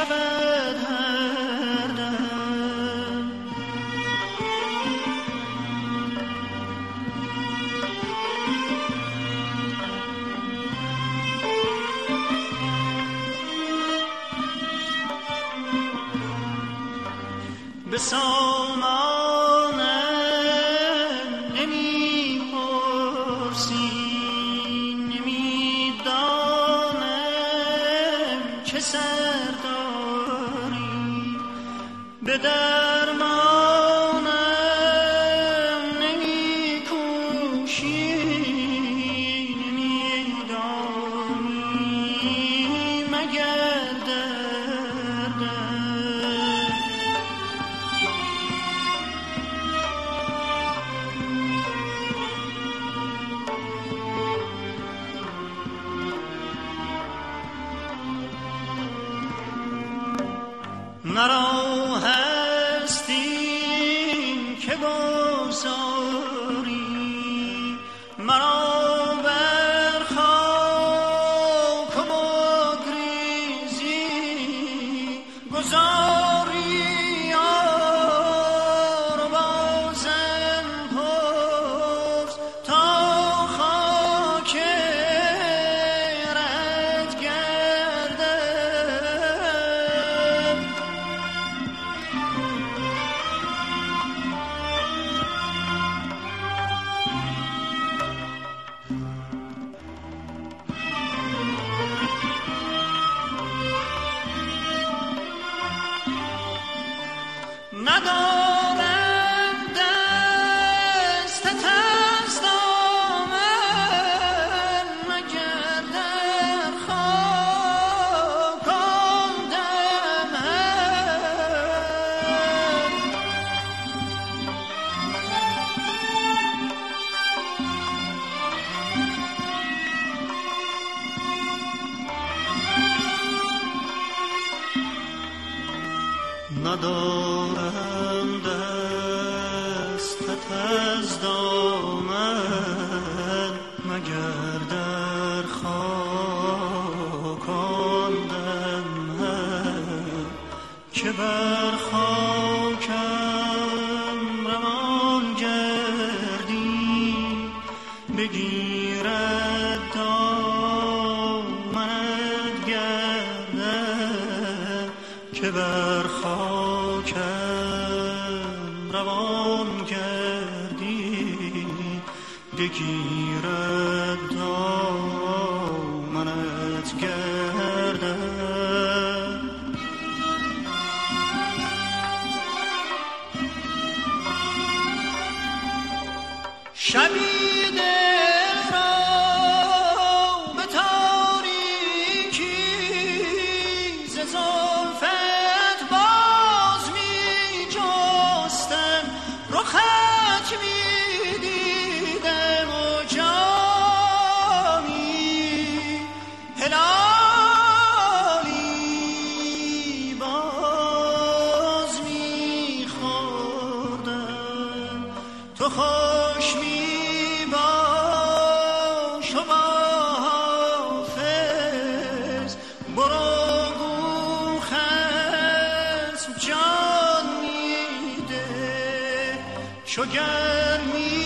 شود هر دم. به سامانم نمی پرسی، نمی دانم چه سر داری. به درمانم نمی کوشی، نمی دانی مگر دردم. مرا هستی که بگذاری، مرا بر خاک و بگریزی. گذاری یار و بازم پرس تا خاک رد گردم. ندارم دستت از دامن، مگر در خاک آن دم ندارم دستت از دامن، مگر در خاک آن دم که بر خاکم روان گردی. بگیرد دامنت گردم که بر خاکم روان گردی. بگیرد دامنت گردم. شبی دل را به تاریکی ز زلفت باز می جستم. رخت می دیدم و جانی هلالی باز می خوردم. تو خوش می باش و با حافظ برو گو خصم جان میده. چو گرمی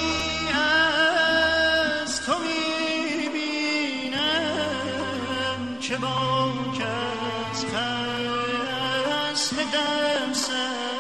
از تو میبینم چه باک از خسته دم سر.